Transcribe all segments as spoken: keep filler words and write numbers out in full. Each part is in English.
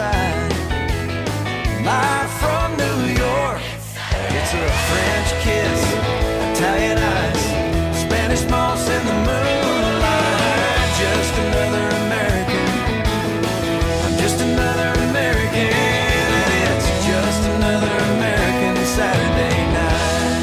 side. Live from New York, it's a French kiss, Italian ice, Spanish moss in the moonlight. Just another American, I'm just another American, and it's just another American Saturday night.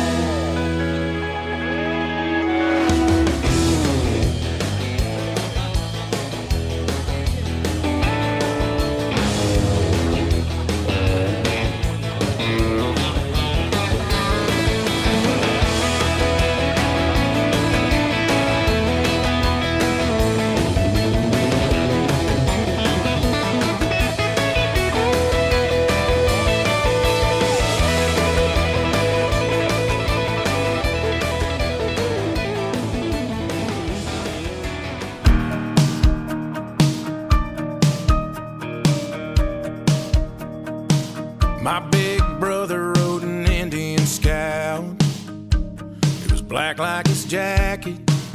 My big brother rode an Indian Scout. It was black like his jacket,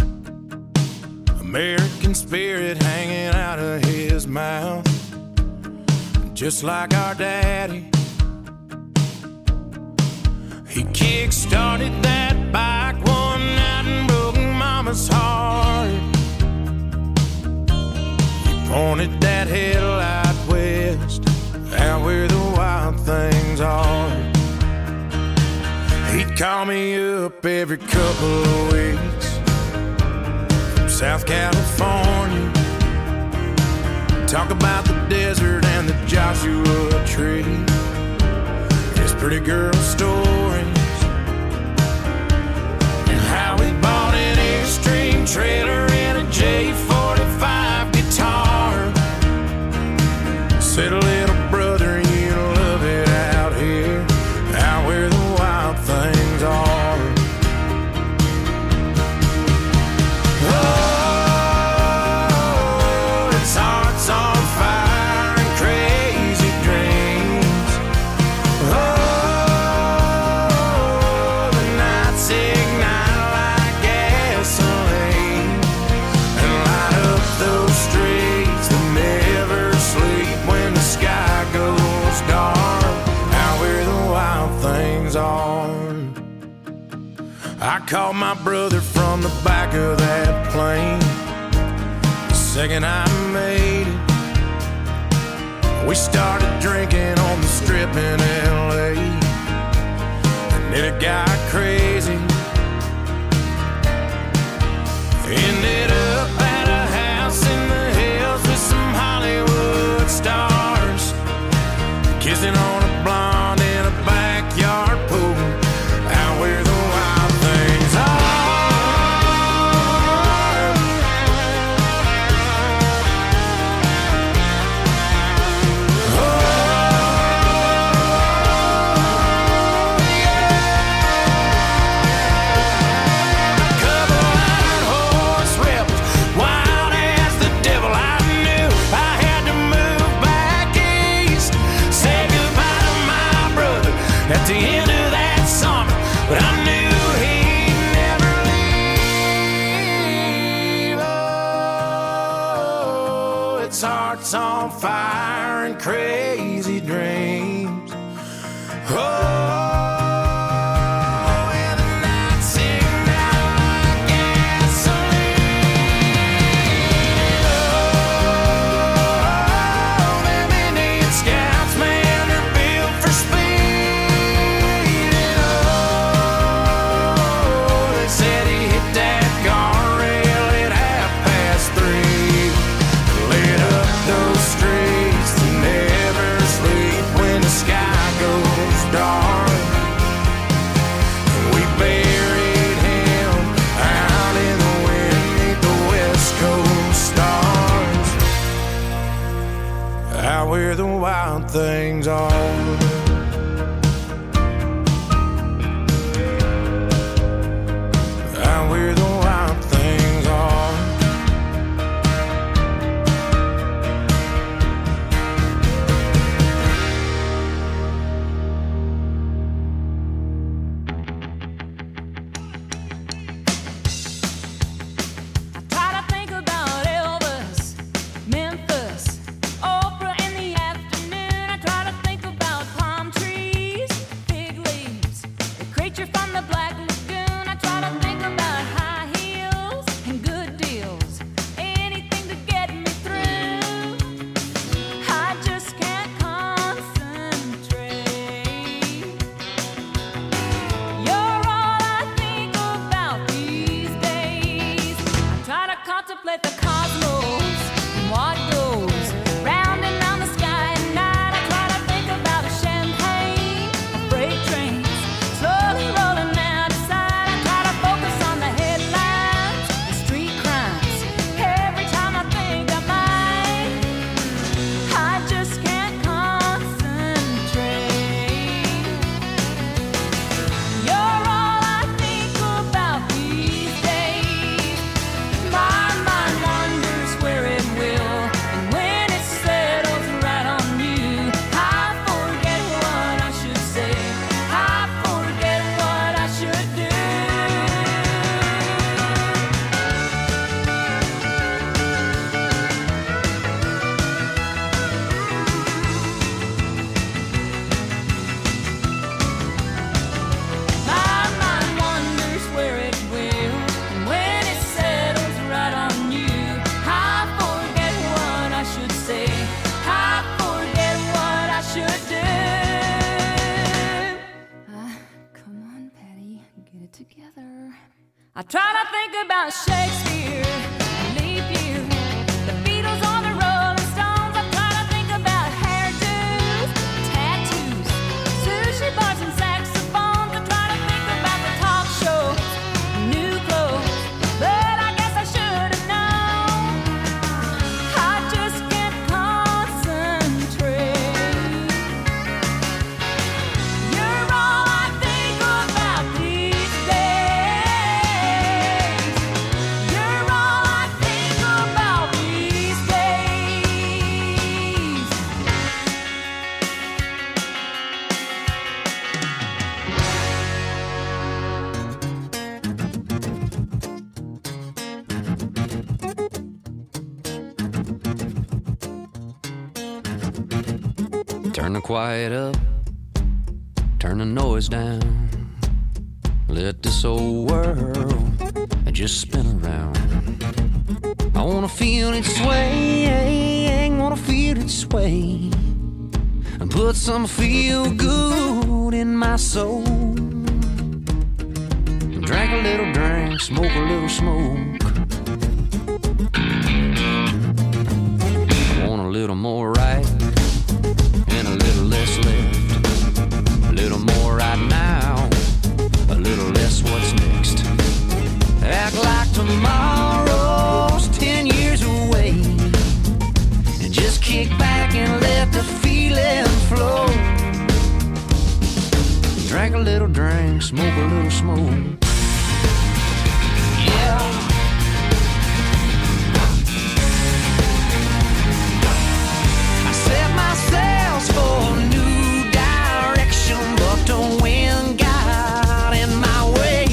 American spirit hanging out of his mouth, just like our daddy. He kick-started that bike one night and broke Mama's heart. He pointed that headlight west, out where the wild things are. He'd call me up every couple of weeks from South California, talk about the desert and the Joshua Tree, his pretty girl stories, and how he bought an Airstream trailer and a J forty-five guitar. Said, little brother, you love it out here, out where the wild things are. Oh, it's hearts on fire and crazy dreams. Oh, the nights ignite like gasoline and light up those streets that never sleep when the sky goes dark, out where the wild things are. I called my brother from the back of that plane the second I made it. We started drinking on the strip in L A, and then it got crazy. Ended up at a house in the hills with some Hollywood stars, kissing on a blonde in a backyard pool, out where the wild things are. Oh, yeah. A couple iron horse rebels, wild as the devil. I knew I had to move back east, say goodbye to my brother at the end of that summer, but I knew he'd never leave. Oh, it's hearts on fire and crazy dreams. Oh, and the nights ignite like gasoline. Oh, them Indian Scouts, man, they're built for speed. And oh, they said he hit that guardrail at half past three, lit up those streets that never sleep when the sky goes dark. We buried him out in the wind beneath the West Coast stars, out where the wild things are. Out where the wild things are. Memphis, Oprah in the afternoon. I try to think about Shakespeare, leap year, the Beatles on the Rolling Stones. I try to think about hairdos, tattoos, sushi bars and saxophones. I try to think about the talk shows, new clothes, but I guess I should have known. I just can't concentrate. You're all I think about these days. You're all I think about these days. Turn the quiet up, turn the noise down. Let this old world just spin around. I wanna feel it sway, wanna feel it sway, and put some feel good in my soul. Drink a little drink, smoke a little smoke. I want a little more right and a little less left. A little more right now, a little less what's next. Act like tomorrow's ten years away, and just kick back and let the feeling flow. Drink a little drink, smoke a little smoke. Yeah. I set my sails for a new direction, but the wind got in my way.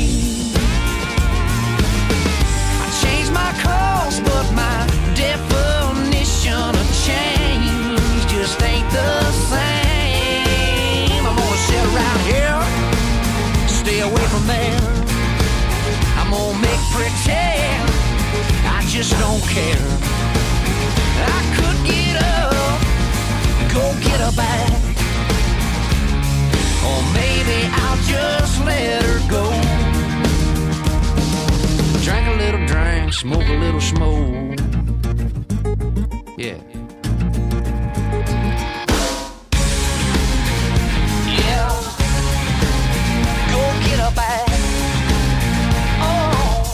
I changed my course, but my definition of change just ain't the same. I'm gonna sit around here, stay away from there. I'm gonna make pretend I just don't care. I could get up, go get her back, or maybe I'll just let her go. Drink a little drink, smoke a little smoke. Yeah. Yeah. Go get her back. Oh.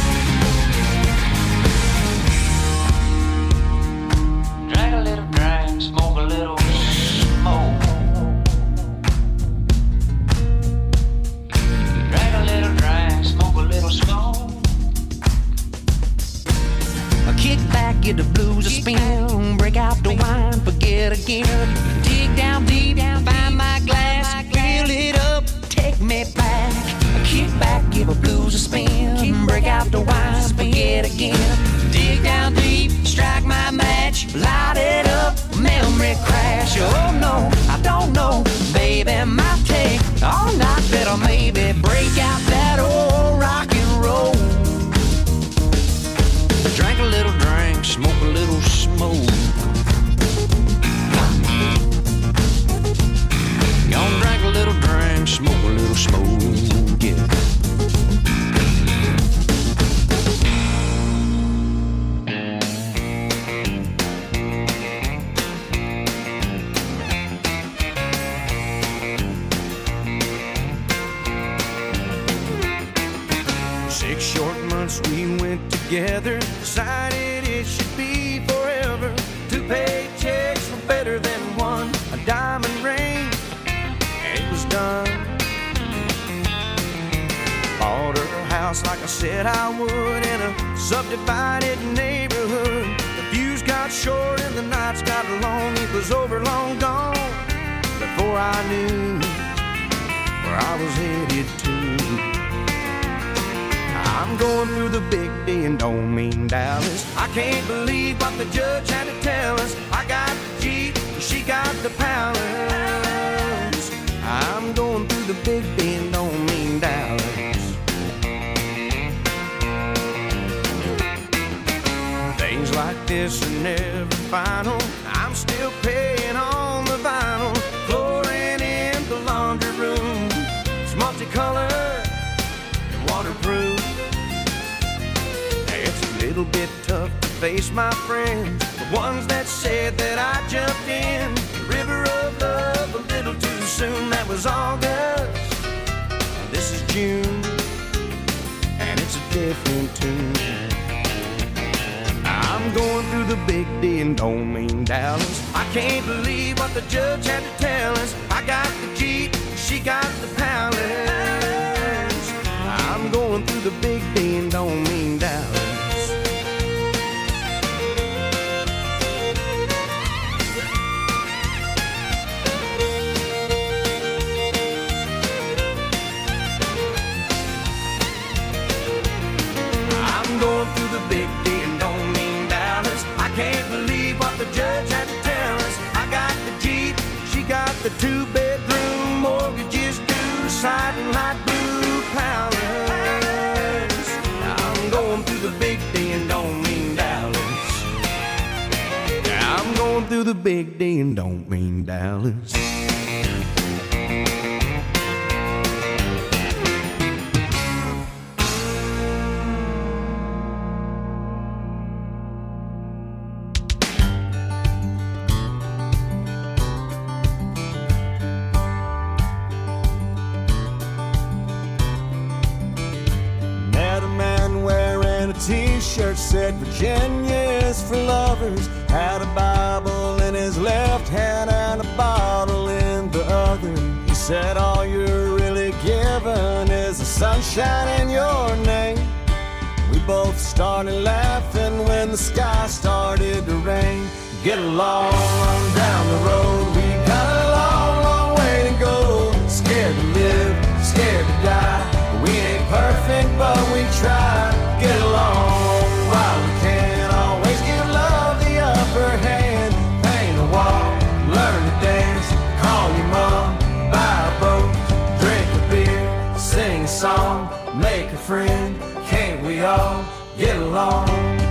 Drink a little drink, smoke a little smoke. Drink a little drink, smoke a little smoke. I kick back, get the blues a spin, break out the wine, forget again. Dig down deep, find my glass, fill it up, take me back. I kick back, give a blues a spin, break out the wine, forget again. Dig down deep, strike my match, light it up, memory crash. Oh no, I don't know, baby, might take all night, better maybe break out that old rock and roll. Drink a little drink, smoke a little smoke. Gonna drink a little drink, smoke a little smoke, yeah. Six short months we went together, decided it should be forever. Two paychecks were better than one, a diamond ring, and it was done. Bought her a house like I said I would, in a subdivided neighborhood. The fuse got short and the nights got long, it was over long gone before I knew where I was headed to. I'm going through the big D and don't mean Dallas. I can't believe what the judge had to tell us. I got the Jeep, she got the palace. I'm going through the big D and don't mean Dallas. Things like this are never final. I'm still paying on the vinyl. Flooring in the laundry room, it's multicolored and waterproof. face my friends, the ones that said that I jumped in the river of love a little too soon. That was August, this is June, and it's a different tune. I'm going through the big D and don't mean Dallas. I can't believe what the judge had to tell us. I got the Jeep, she got the Palace. I'm going through the big D and don't mean Dallas. I'm going through the big D and don't mean Dallas. I can't believe what the judge had to tell us. I got the Jeep, she got the two-bedroom, mortgages due, siding light blue Palace. I'm going through the big D and don't mean Dallas. I'm going through the big D and don't mean Dallas. T-shirt said Virginia is for lovers. Had a Bible in his left hand and a bottle in the other. He said all you're really given is the sunshine in your name. We both started laughing when the sky started to rain. Get along on down the road. We got a long, long way to go. Scared to live, scared to die. We ain't perfect, but we try. Get along while we can. Always give love the upper hand. Paint a wall, learn to dance. Call your mom, buy a boat, drink a beer, sing a song, make a friend. Can't we all get along?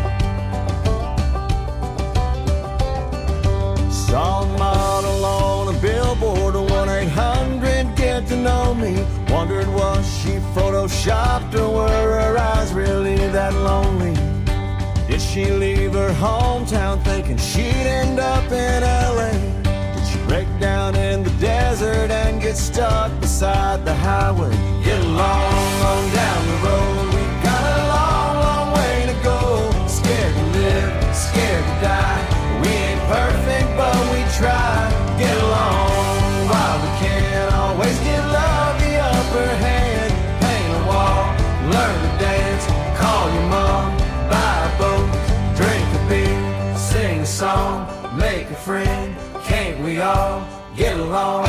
Saw a model on a billboard, one eight hundred get to know me. Wondered was she photoshopped or were her eyes really that lonely? Did she leave her hometown thinking she'd end up in L A? Did she break down in the desert and get stuck beside the highway? Get along on down the road. We got a long, long way to go. Scared to live, scared to die. We ain't perfect, but we try. Get along while we can. Always give love the upper hand. Paint a wall, learn to dance. Call your mom, buy a boat, drink a beer, sing a song, make a friend. Can't we all get along?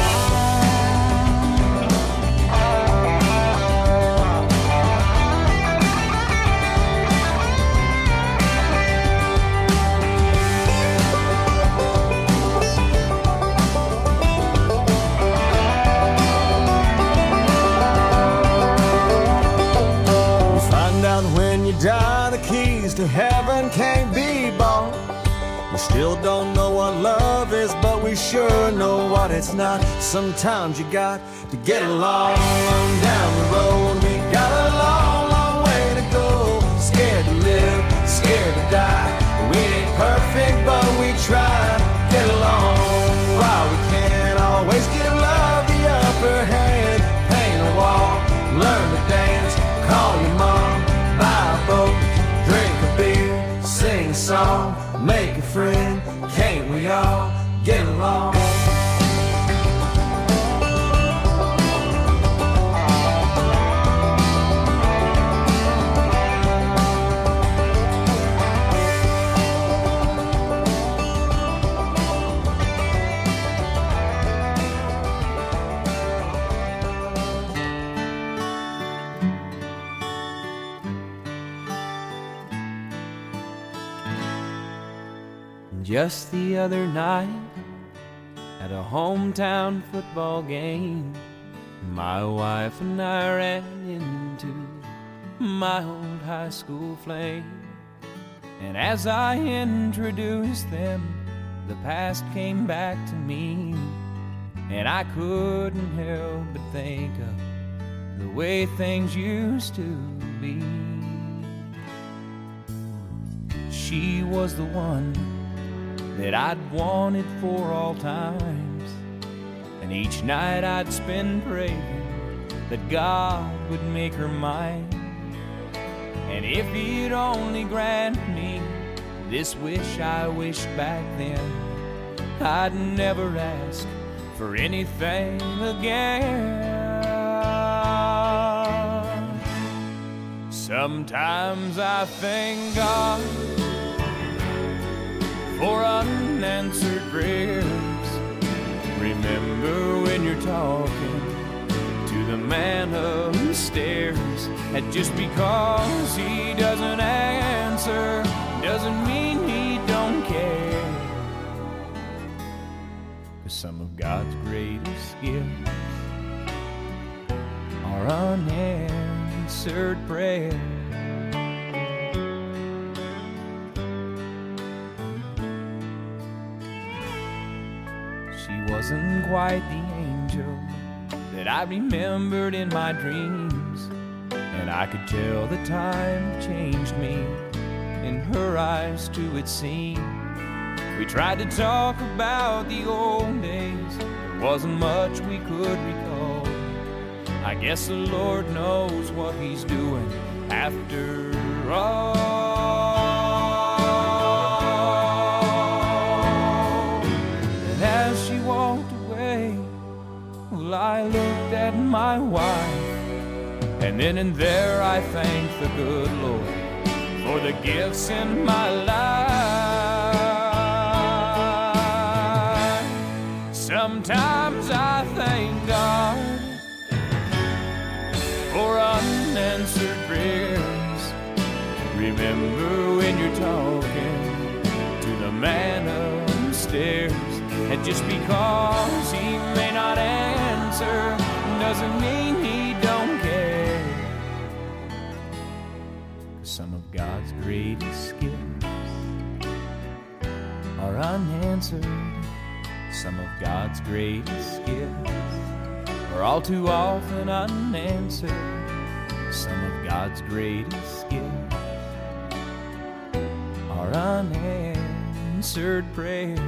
Die, the keys to heaven can't be bought. We still don't know what love is, but we sure know what it's not. Sometimes you got to get along down the road. We got a long, long way to go. Scared to live, scared to die. We ain't perfect, but we try. Get along while we can. Always give love the upper hand. Paint a wall, learn to dance. Call your mom, buy a boat, drink a beer, sing a song, make a friend. Can't we all get along? Just the other night, at a hometown football game, my wife and I ran into my old high school flame. And as I introduced them, the past came back to me, and I couldn't help but think of the way things used to be. she was the one that I'd wanted for all times. And each night I'd spend praying that God would make her mine. And if he'd only grant me this wish I wished back then, I'd never ask for anything again. Sometimes I thank God for unanswered prayers. Remember when you're talking to the man upstairs, and just because he doesn't answer doesn't mean he don't care. 'Cause some of God's greatest gifts are unanswered prayers. She wasn't quite the angel that I remembered in my dreams, and I could tell the time changed me. In her eyes too it seemed. We tried to talk about the old days, there wasn't much we could recall. I guess the Lord knows what he's doing after all. And as she walked away, well, I looked at my wife, and then and there I thanked the good Lord for the gifts in my life. Sometimes I thank God for unanswered prayers. Remember when you're talking to the man upstairs, and just because he may not answer doesn't mean he don't care. Some of God's greatest gifts are unanswered. Some of God's greatest gifts are all too often unanswered. Some of God's greatest gifts are unanswered prayers.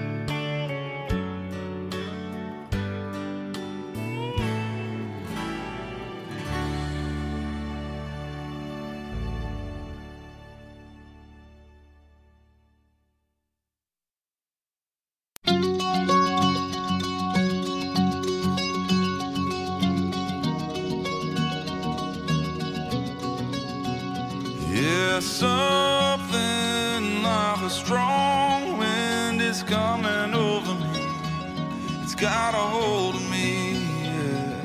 Yeah, something like a strong wind is coming over me. It's got a hold of me, yeah.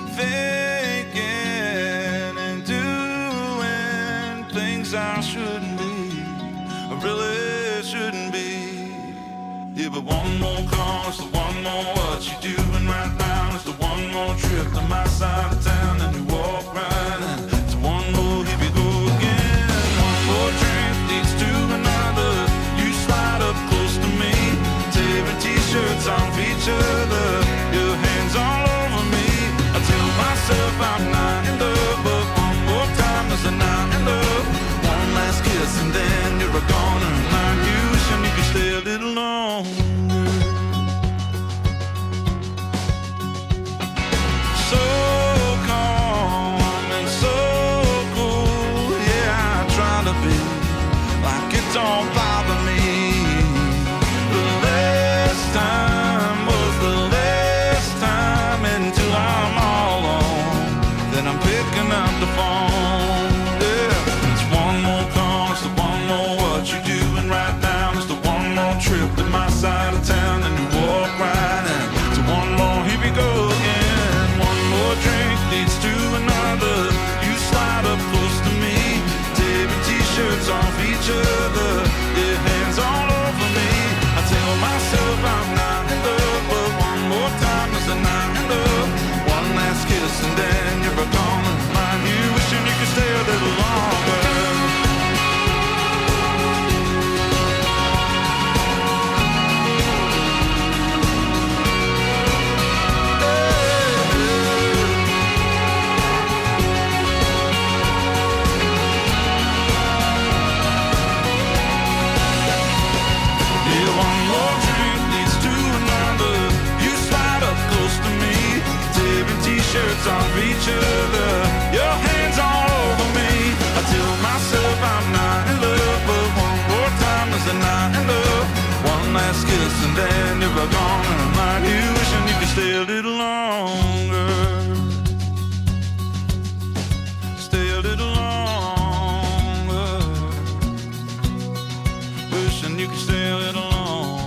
Thinking and doing things I shouldn't be, I really shouldn't be. Yeah, but one more call is the one more what you doing right now. It's the one more trip to my side of town, and you walk right in. It's one more, here we go again. One drink leads to another. You slide up close to me, tearing t-shirts off each other, your hands all over me. I tell myself I'm not in love, but one more time is a not in love. One last kiss and then you're a goner. Like you, and you can stay a little longer. So come hands off each other, your hands all over me. I tell myself I'm not in love, but one more time is a night in love. One last kiss and then you're gone, and I'm like you wishing you could stay a little longer. Stay a little longer. Wishing you could stay a little longer.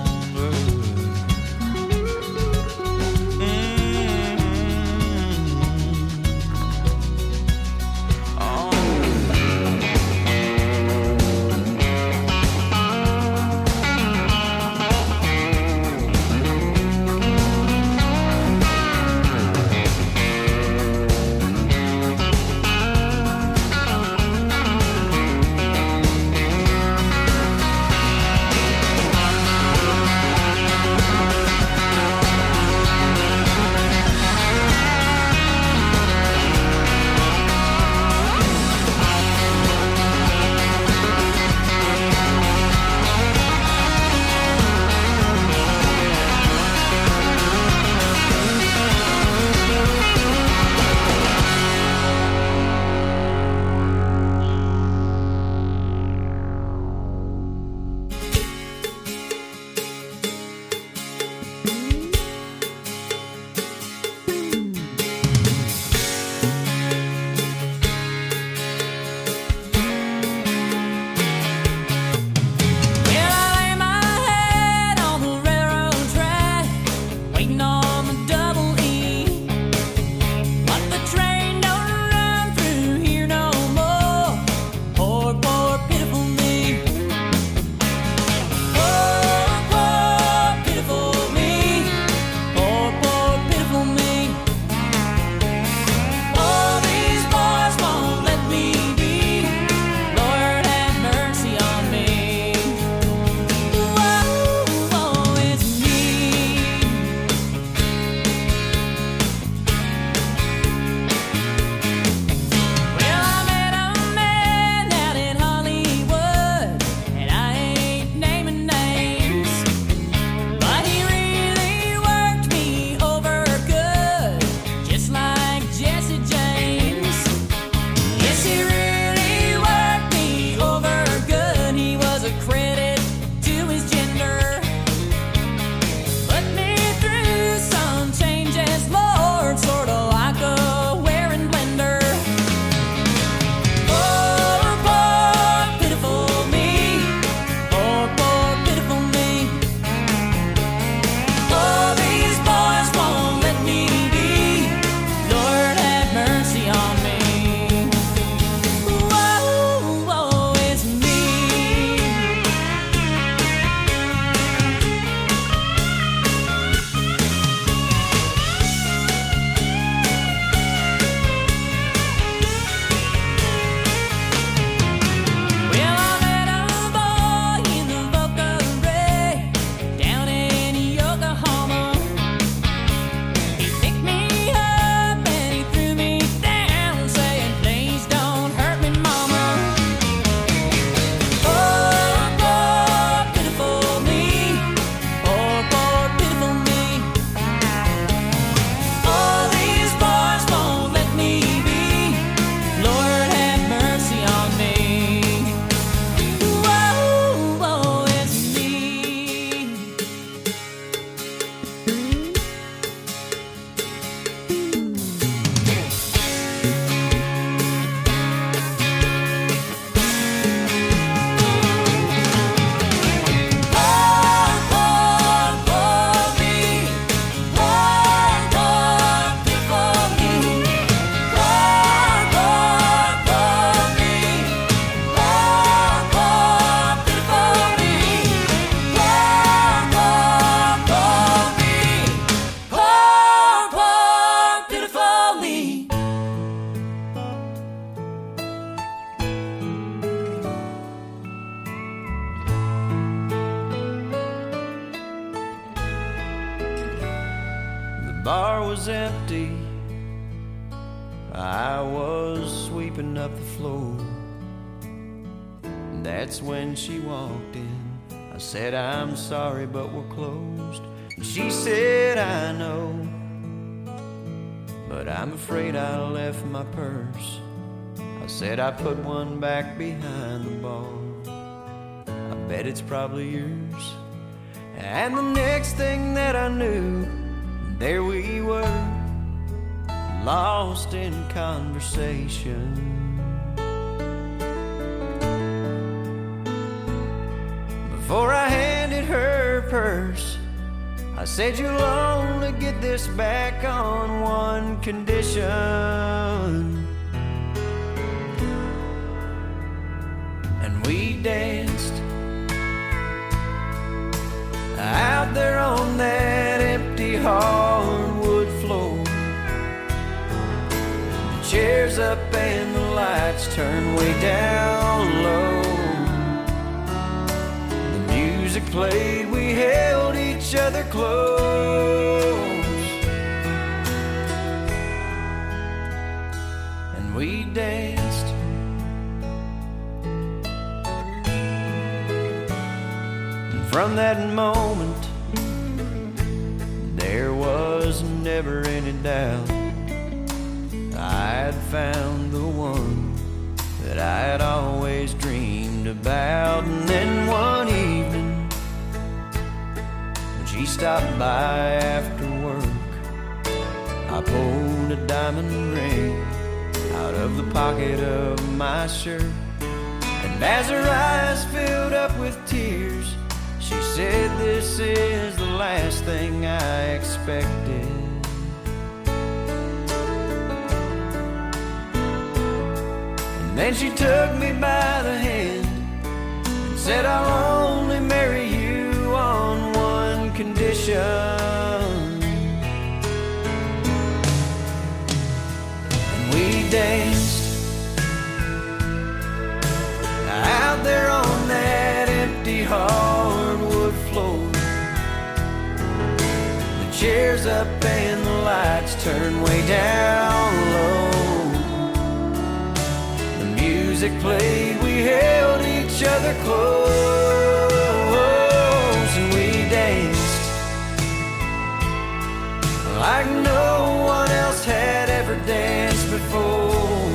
bar was empty. I was sweeping up the floor. And that's when she walked in. I said, I'm sorry, but we're closed. And she said, I know, but but I'm afraid I left my purse. I said I put one back behind the bar. I bet it's probably yours. And the next thing that I knew, there we were, lost in conversation. Before I handed her purse, I said you'll only get this back on one condition. And we danced out there on that empty hardwood floor. The chairs up and the lights turned way down low. The music played, we held each other close, and we danced. And from that moment, there was never any doubt I'd found the one that I had always dreamed about. And then one evening, when she stopped by after work, I pulled a diamond ring out of the pocket of my shirt. And as her eyes filled up with tears, she said, "This is the last thing I expected." And then she took me by the hand and said, "I'll only marry you on one condition." And we danced out there on that empty hardwood floor. The chairs up and the lights turned way down low. The music played, we held each other close, and we danced like no one else had ever danced before.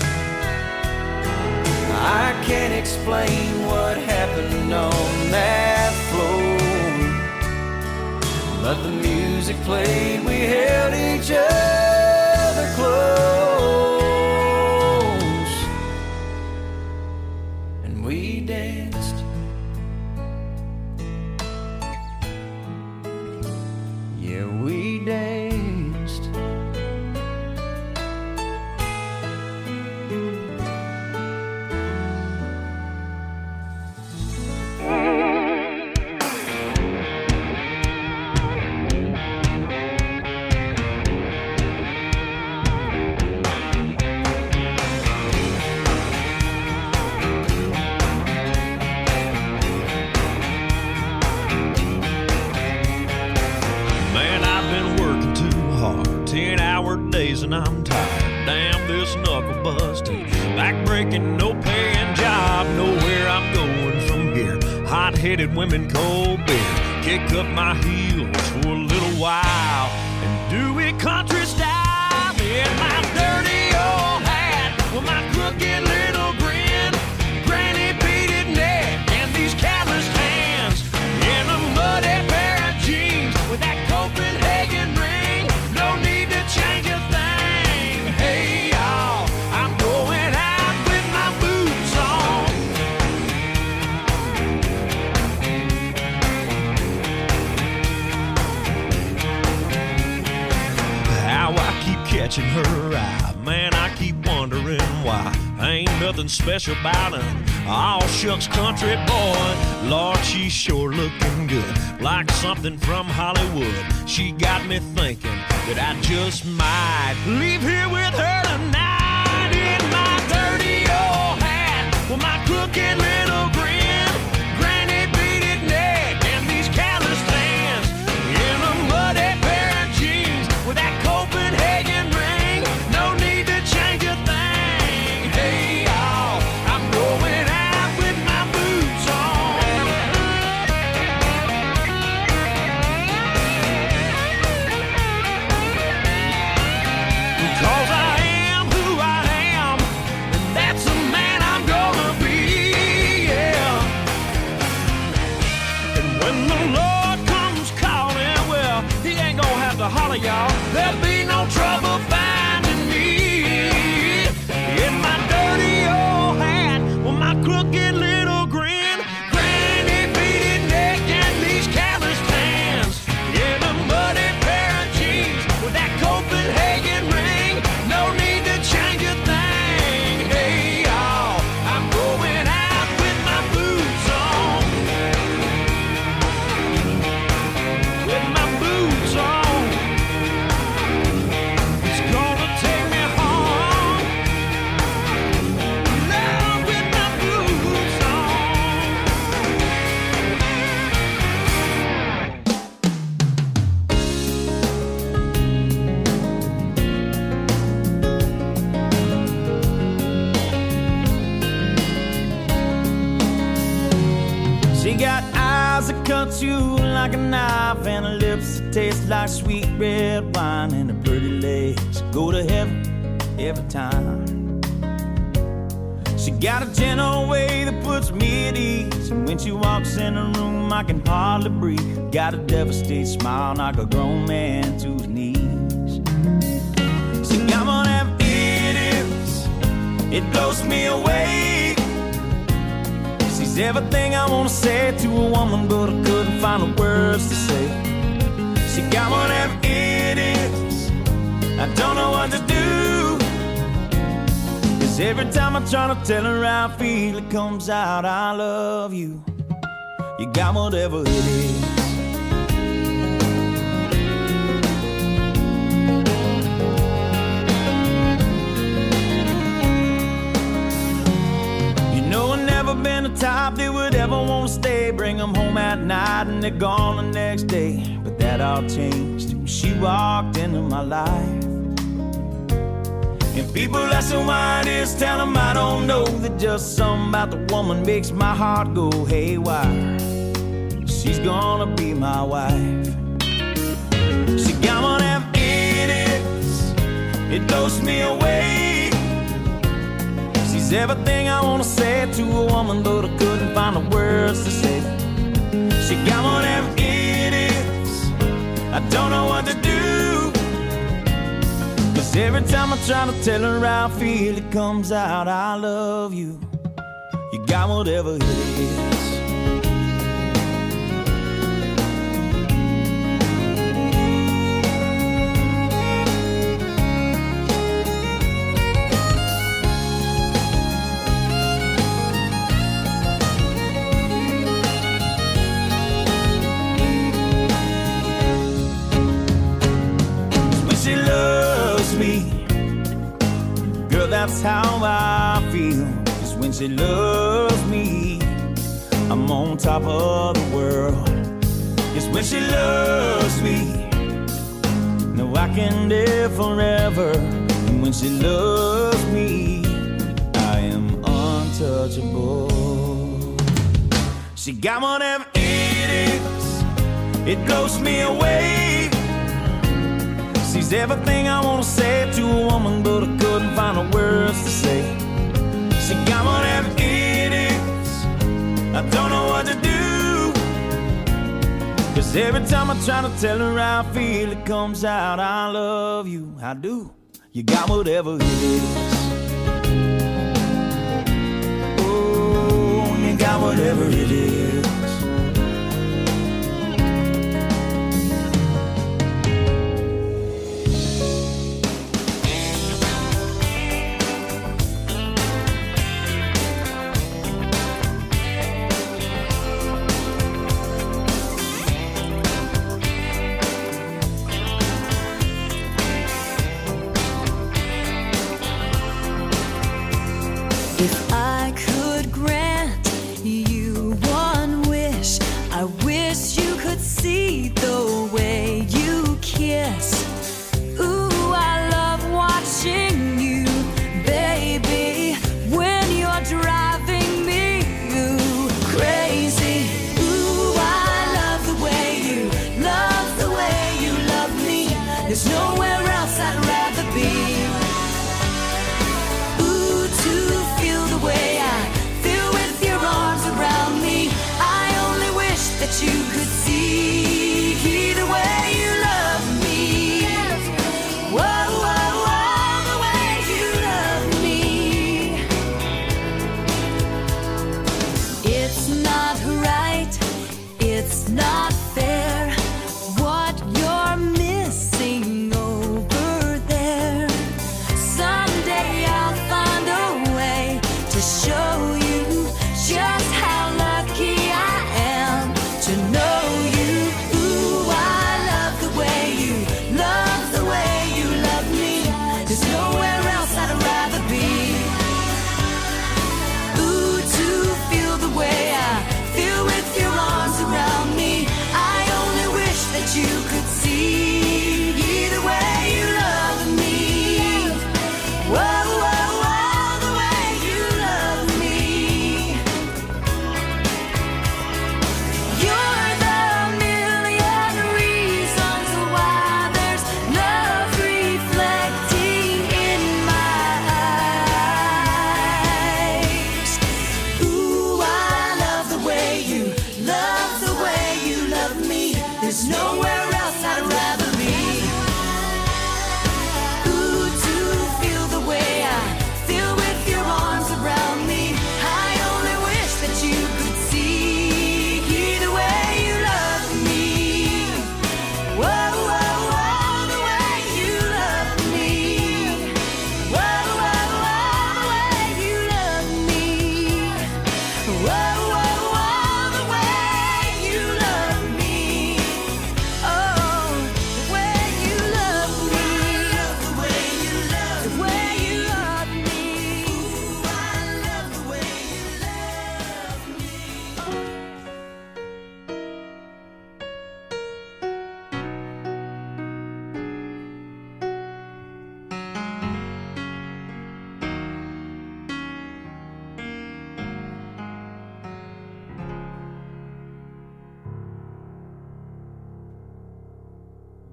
I can't explain what happened on that floor, but the music played, we held each other close, and we danced. Yeah, we danced. Days and I'm tired. Damn this knuckle busting, back breaking, no paying job. Nowhere I'm going from here. Hot-headed women, cold beer. Kick up my heels for a little while and do it country style. In my dirty old hat with my crooked little grin, granny beaded neck and these calloused hands, in a muddy pair of jeans with that Copenhagen ring. No need to change a thing. Hey y'all, I'm going out with my boots on. How I keep catching her eye, man, I keep wondering why. Ain't nothing special about her, all shucks country boy. Lord, she's sure looking good, like something from Hollywood. She got me thinking that I just might leave here with her tonight. In my dirty old hat with my crooked little grin, granny beaded neck and these calloused hands, in a muddy pair of jeans with that Copenhagen ring. No need to change a thing. Hey y'all, I'm going out with my boots on. y'all. There'll be no trouble finding me. In my dirty old hat, with my crooked little grin, granny beaded neck and these calloused hands. In a muddy pair of jeans with that Copenhagen ring. No need to change a thing. Hey y'all, I'm going out with my boots on. With my boots on. It's gonna take me home. Love with my boots on. She got eyes that cut you like a knife, and her lips that taste like sweet red wine, and her pretty legs go to heaven every time. She got a gentle way that puts me at ease, and when she walks in the room I can hardly breathe. Got a devastated smile, knock a grown man to his knees. She got one of them idiots, it blows me away. She's everything I wanna say to a woman, but I couldn't find the words to say. She got one of them idiots, I don't know what to do. Cause every time I try to tell her how I feel, it comes out, I love you. You got whatever it is. You know I've never been the type that would ever want to stay. Bring them home at night and they're gone the next day. But that all changed when she walked into my life. And people ask me why it is, tell them I don't know. That just something about the woman makes my heart go haywire. She's gonna be my wife. She got one of them idiots, it blows me away. She's everything I wanna say to a woman, but I couldn't find the words to say. She got one of them idiots, I don't know what to do. Cause every time I try to tell her how I feel, it comes out, I love you. You got whatever it is. That's how I feel. Cause when she loves me, I'm on top of the world. Cause when she loves me, no, I can live forever. And when she loves me, I am untouchable. She got one of them idiots, it blows me away. She's everything I wanna say to a woman, but I couldn't find the words to say. She got one of them idiots, I don't know what to do. Cause every time I try to tell her how I feel, it comes out, I love you, I do. You got whatever it is. Oh, you got whatever it is. If I could grant you one wish, I wish you could see the way you kiss. Ooh, I love watching you, baby, when you're driving me ooh, crazy. Ooh, I love the way you, love the way you love me. There's nowhere else I'd rather be. That you could see the way you love me.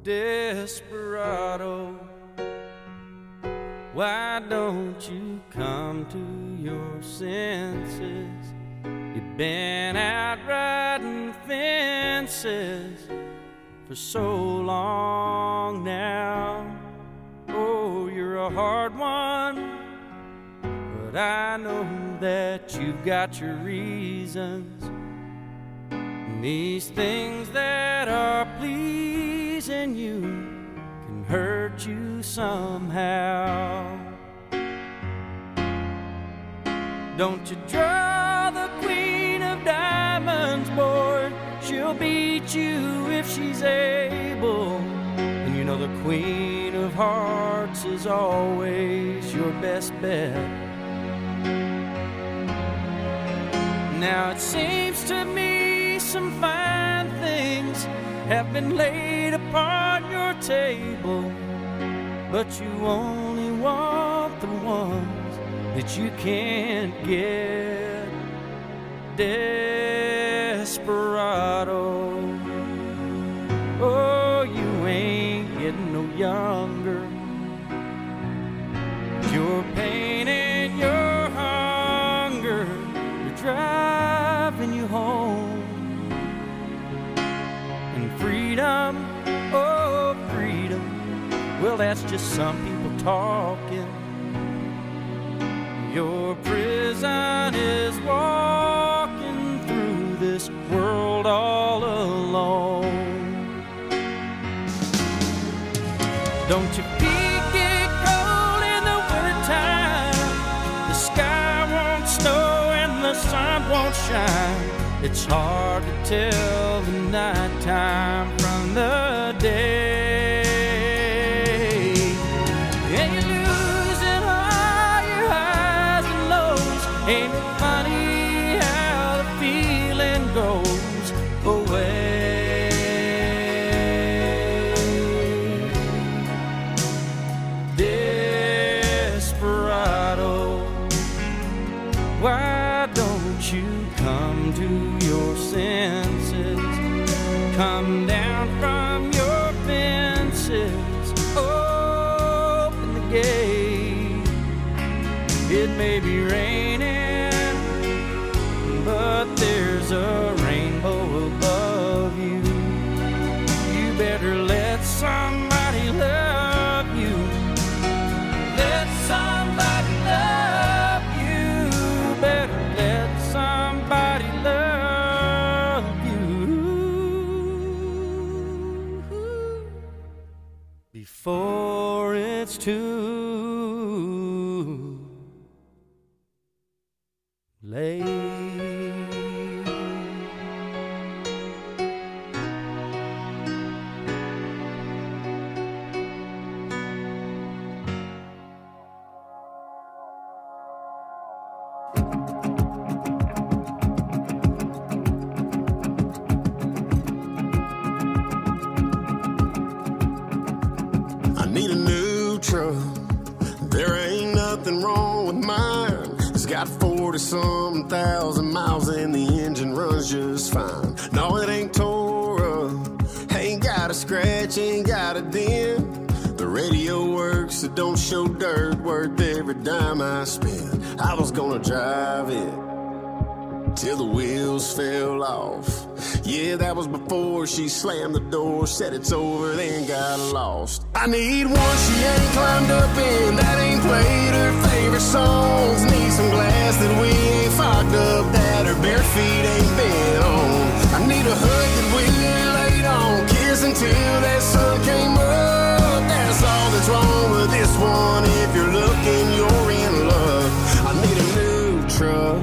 desperado, why don't you come to your senses? You've been out riding fences for so long now. Oh, you're a hard one, but I know that you've got your reasons. And these things that are pleasing you can hurt you somehow. Don't you draw the queen of diamonds, boy. She'll beat you if she's able. And you know the queen of hearts is always your best bet. Now it seems to me some fine things have been laid upon your table, but you only want the ones that you can't get. Desperado, oh, you ain't getting no younger. Your pain and your hunger are driving you home. And freedom, oh, freedom, well, that's just some people talking. Your prison is walking through this world all alone. Don't your feet get cold in the wintertime? The sky won't snow and the sun won't shine. It's hard to tell the nighttime from the day. And you're losing all your highs and lows. Ain't it funny how the feeling goes away? Desperado, why don't you come to your senses? Come down from your fences, open the gate. It may be raining, but there's a rainbow above you. You better let somebody love you. Let somebody love you. Better let somebody love you before it's too late. I need a new truck. There ain't nothing wrong with mine. It's got forty-some thousand miles and the engine runs just fine. No, it ain't tore up, ain't got a scratch, ain't got a dent. The radio works, it don't show dirt, worth every dime I spent. I was gonna drive it till the wheels fell off. Yeah, that was before she slammed the door, said it's over, then got lost. I need one she ain't climbed up in, that ain't played her favorite songs. Need some glass that we ain't fogged up, that her bare feet ain't been on. I need a hood that we ain't laid on, kiss until that sun came up. That's all that's wrong with this one. If you're looking, you're in love. I need a new truck.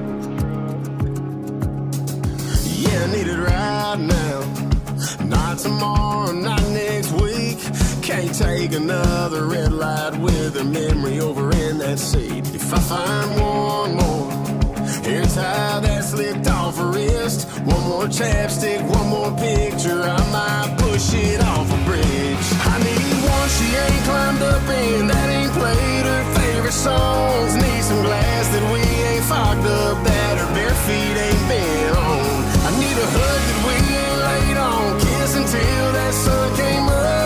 I need it right now. Not tomorrow, not next week. Can't take another red light with her memory over in that seat. If I find one more hair tie that's licked off her wrist, one more chapstick, one more picture, I might push it off a bridge. I need one she ain't climbed up in, that ain't played her favorite songs. Need some glass that we ain't fogged up, that her bare feet ain't been on. I need a hood that we ain't laid on, kiss until that sun came up.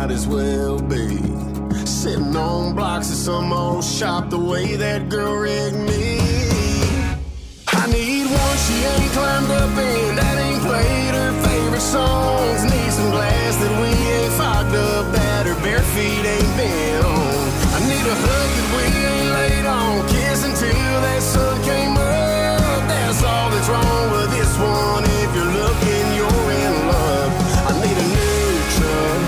might as well be sitting on blocks of some old shop the way that girl rigged me. I need one she ain't climbed up in, that ain't played her favorite songs. Need some glass that we ain't fogged up, that her bare feet ain't been on. I need a hug that we ain't laid on, kiss until that sun came up. That's all that's wrong with this one. If you're looking, you're in love. I need a new truck.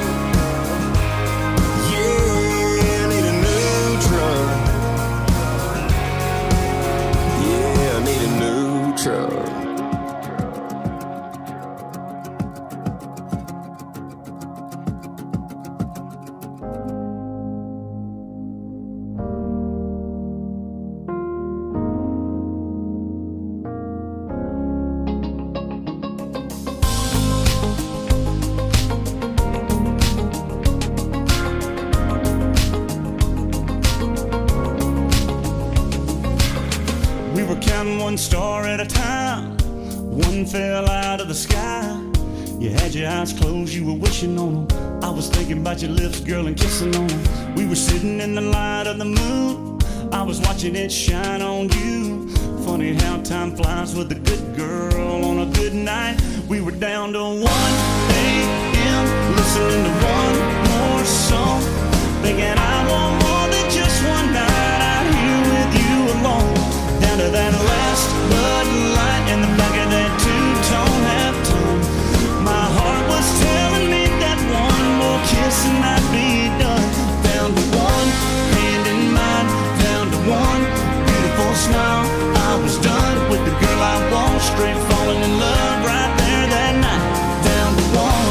Yeah, I need a new truck. Yeah, I need a new truck. One star at a time, one fell out of the sky. You had your eyes closed, you were wishing on them. I was thinking about your lips, girl, and kissing on them. We were sitting in the light of the moon, I was watching it shine on you. Funny how time flies with a good girl on a good night. We were down to one a m, listening to one more song, thinking I want more than just one night out here with you alone. Down to that last Bud Light in the back of that two-tone halftone. My heart was telling me that one more kiss and I'd be done. Down to one hand in mine, down to one beautiful smile. I was done with the girl I want, straight falling in love right there that night. Down to one.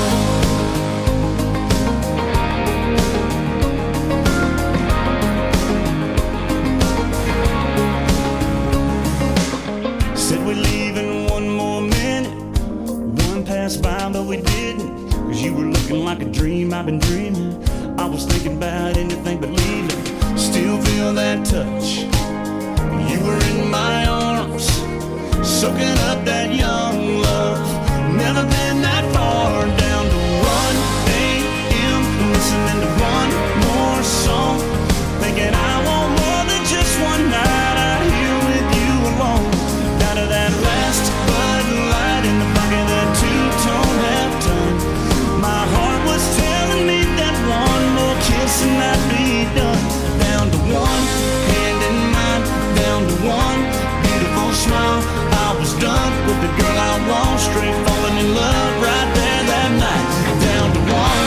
By, but we didn't, cause you were looking like a dream I've been dreaming. I was thinking about anything but leaving. Still feel that touch. You were in my arms, soaking up that young love. Never been that far. Down to one a m, listening to one more song, thinking I want more than just one night out here with you alone. Down to that last Bud Light in the back of that two-tone halftone. My heart was telling me that one more kiss and I'd be done. Down to one hand in mine, down to one beautiful smile. I was done with the girl I want, straight falling in love right there that night. Down to one.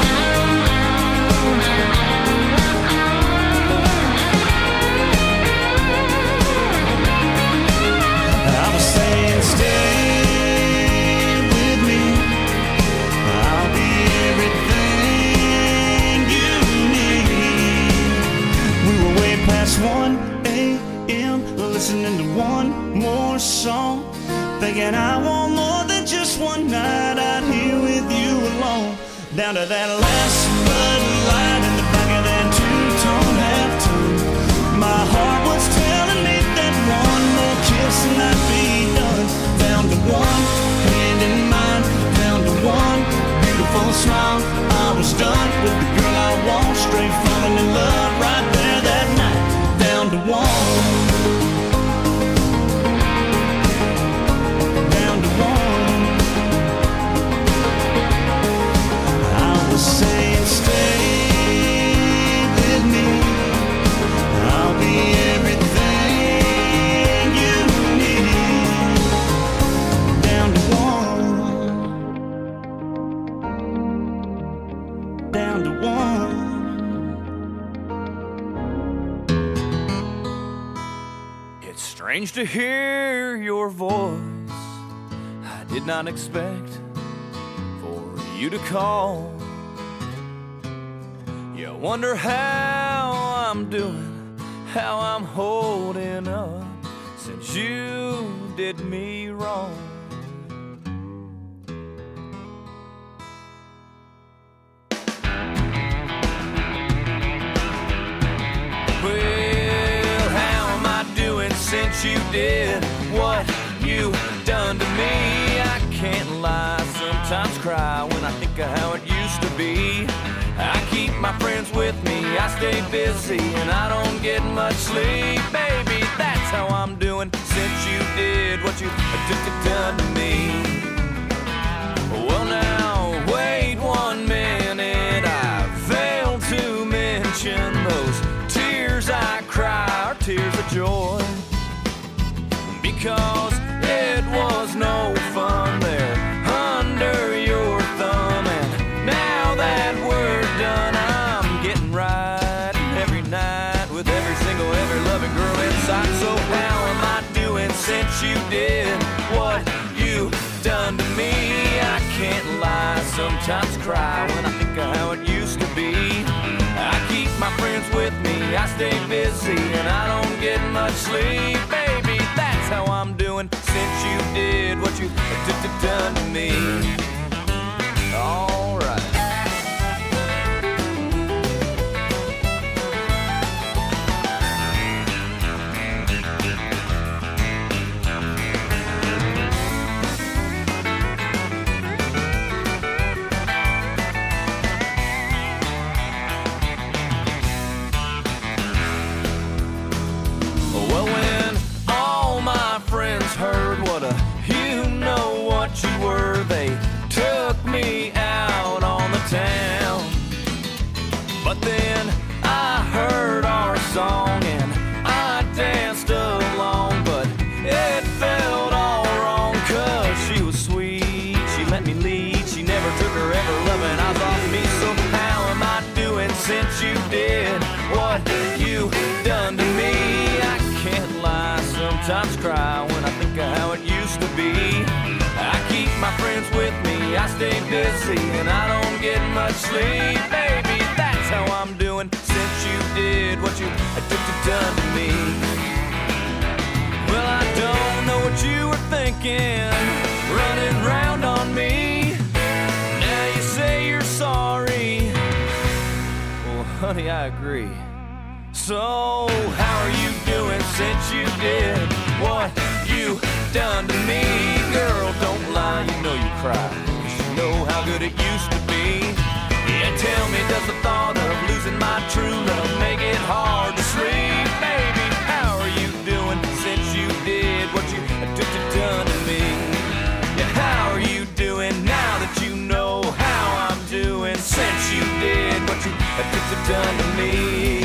I was saying stay. one a m, listening to one more song, thinking I want more than just one night out here with you alone. Down to that last Bud Light in the back of that two-tone halftone. My heart was telling me that one more kiss and I'd be done. Down to one hand in mine, down to one beautiful smile. I was done with the girl I want, straight falling in love right there that night. Down to one. Down to one. I was saying stay with me. I'll be everything you need. Down to one. Down to one. Strange to hear your voice. I did not expect for you to call. You wonder how I'm doing, how I'm holding up since you did me wrong. Since you did what you've done to me, I can't lie, sometimes cry when I think of how it used used to be. I keep my friends with me, I stay busy, and I don't get much sleep. Baby, that's how I'm doing since you did what you done to me. Well now, wait one minute, I failed to mention those tears I cry are tears of joy. Because it was no fun there under your thumb, and now that we're done, I'm getting right every night with every single, every loving girl inside. So how am I doing since you did what you done to me? I can't lie, sometimes cry when I think of how it used to be. I keep my friends with me, I stay busy, and I don't get much sleep. Baby, that's how I'm doing since you did what you done to me. All right. Well, when all my friends heard what a you know what you were, they took me out on the town. But then I heard our song and I danced along, but it felt all wrong, cause she was sweet, she let me lead, she never took her ever loving eyes off me. So how am I doing since you did what you done to me? I can't lie, sometimes cry when I think of how it used to be. I keep my friends with me, I stay busy, and I don't get much sleep. Baby, that's how I'm doing since you did what you done to me. Well, I don't know what you were thinking, running round on me. Now you say you're sorry. Well, honey, I agree. So, how are you doing since you did what you done to me? Girl, don't lie, you know you cry, 'cause you know how good it used to be. Yeah, tell me, does the thought of losing my true love make it hard to sleep? Baby, how are you doing since you did what you done to me? Yeah, how are you doing now that you know how I'm doing since you did what you done to me?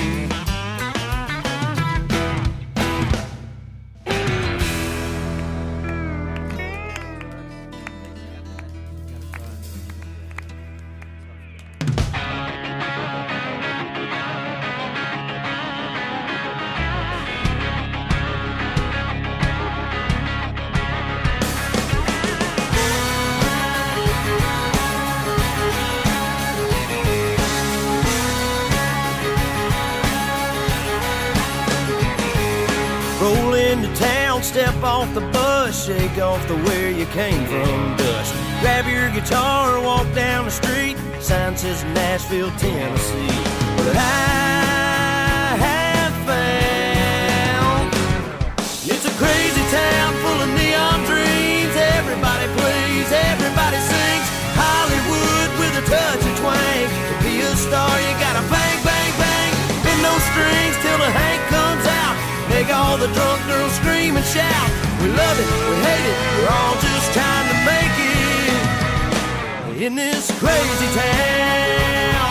Roll into town, step off the bus, shake off the where you came from dust. Grab your guitar, walk down the street, sign says Nashville, Tennessee. But I have found it's a crazy town full of neon dreams. Everybody plays, everybody sings. Hollywood with a touch of twang. To be a star, you gotta bang, bang, bang. Bend those strings till the Hank comes out. Make all the drunk girls scream and shout. We love it, we hate it, we're all just trying to make it in this crazy town.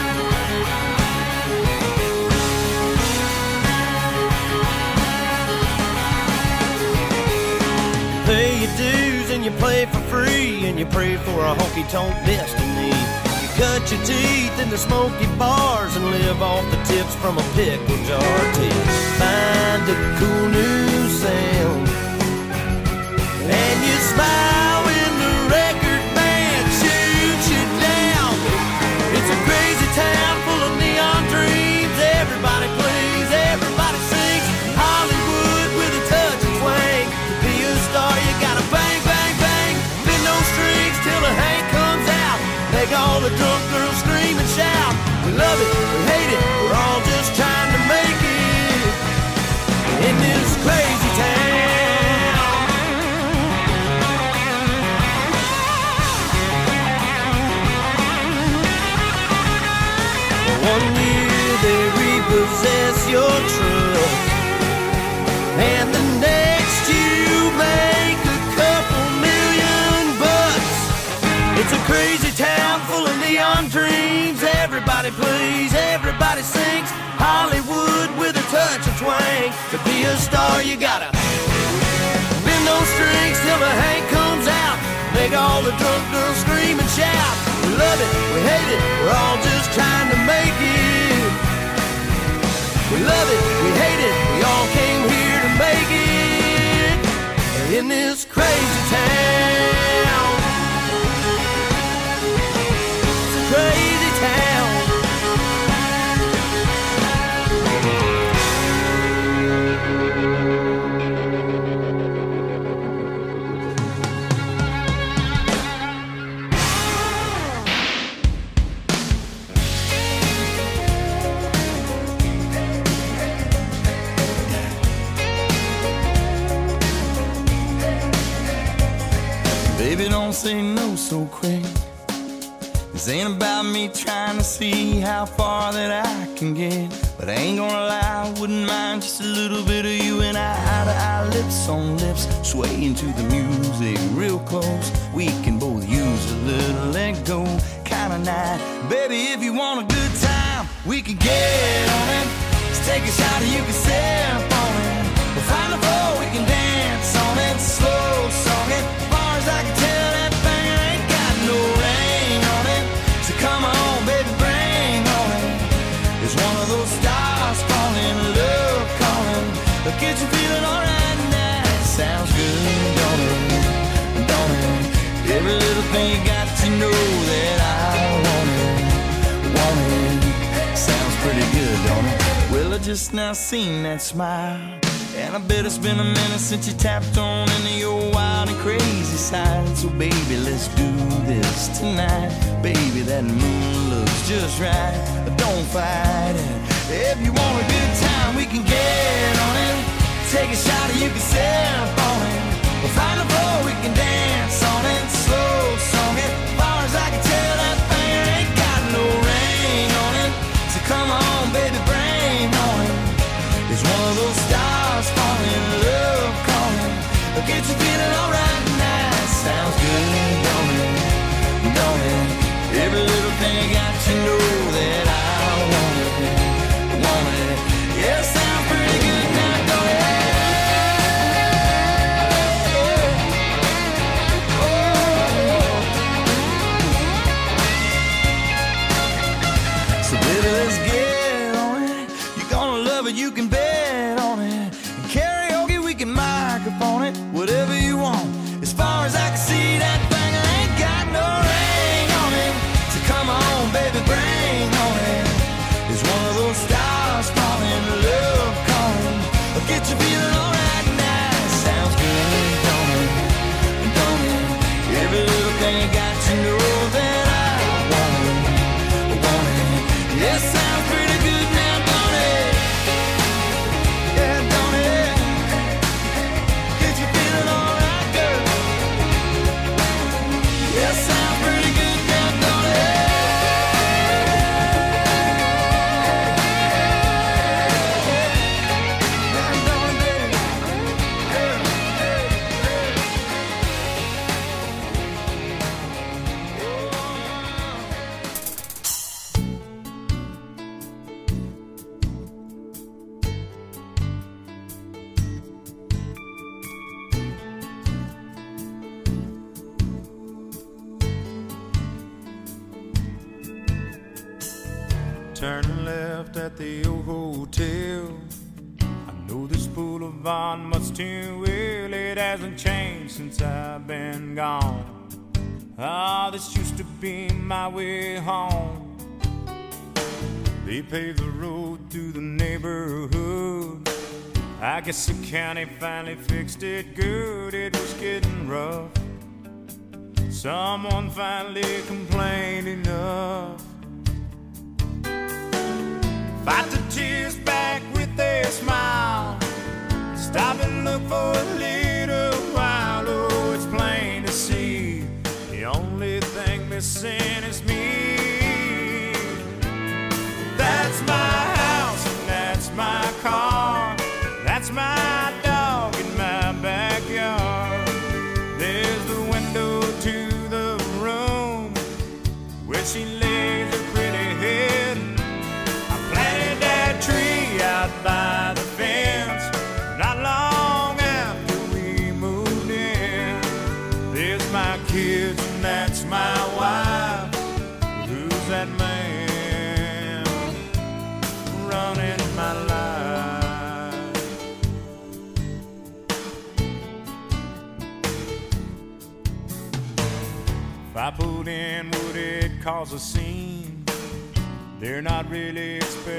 You pay your dues and you play for free, and you pray for a honky-tonk destiny. You cut your teeth in the smoky bars and live off the tips from a pickle jar till find a cool new sound. And you smile when the record band shoots you down. It's a crazy town full of neon dreams. Everybody plays, everybody sings. Hollywood with a touch of twang. To be a star, you gotta bang, bang, bang. Bend those strings till the Hank comes out. Make all the drunk girls scream and shout. We love it, we hate it, we're all just trying to make it in this crazy town. possess your trust. And the next you make a couple million bucks. It's a crazy town full of neon dreams. Everybody plays, everybody sings. Hollywood with a touch of twang. To be a star you gotta bend those strings till the Hank comes out. Make all the drunk girls scream and shout. We love it, we hate it, we're all just trying to make it. We love it, we hate it, we all came here to make it. In this crazy town. It's a crazy town. Baby, don't say no so quick. This ain't about me trying to see how far that I can get. But I ain't gonna lie, I wouldn't mind just a little bit of you and I, eye to eye, lips on lips, swaying to the music real close. We can both use a little let go kind of night. Baby, if you want a good time, we can get on it. Let's take a shot and you can sip on it. We'll find a floor, we can dance on it. Slow song it. I can tell that thing ain't got no ring on it. So come on, baby, bring on it. It's one of those stars falling, love calling. But get you feeling alright now. Sounds good, don't it? Don't it? Every little thing you got to know that I want it. Want it. Sounds pretty good, don't it? Well, I just now seen that smile. And I bet it's been a minute since you tapped on into your wild and crazy side. So baby, let's do this tonight. Baby, that moon looks just right. But don't fight it. If you want a good time, we can get on it. Take a shot and you can sip on it. We'll find a floor, we can dance on it. Slow song it. As far as I can tell, that thing ain't got no ring on it. So come on, baby, bring on it. It's one of those stars falling, love calling. But get you feeling alright now. Sounds good, don't it? Don't it? Every little thing got to know that I want it. Want it. Yeah, sounds pretty good now, don't it? Oh. So baby, let's get on it. You're gonna love it, you can bet on it. And karaoke, we can microphone it. Whatever you want. As far as I can see, that thing ain't got no ring on it. So come on, baby, bring on it. It's one of those stars falling, love calling. But get you feeling alright now. Sounds good, don't it? Don't it? Every little thing you got to know that I want it. Want it. Yeah, sounds pretty good now, don't it? Yeah, don't it? Get you feeling alright, girl? Yeah, sounds pretty good now, don't it? Now, don't it, baby? Yeah, Turn left at the old hotel. I know this boulevard much too well. It hasn't changed since I've been gone. Ah, this used to be my way home. They paved the road through the neighborhood. I guess the county finally fixed it good. It was getting rough. Someone finally complained enough. Fight the tears back with a smile. Stop and look for a little while. Oh, it's plain to see the only thing missing is me. That's my house now. where she lays her pretty head. I planted that tree out by the fence not long after we moved in. There's my kids and that's my wife. Who's that man running my life? If I pulled in, would it cause a scene? They're not really expecting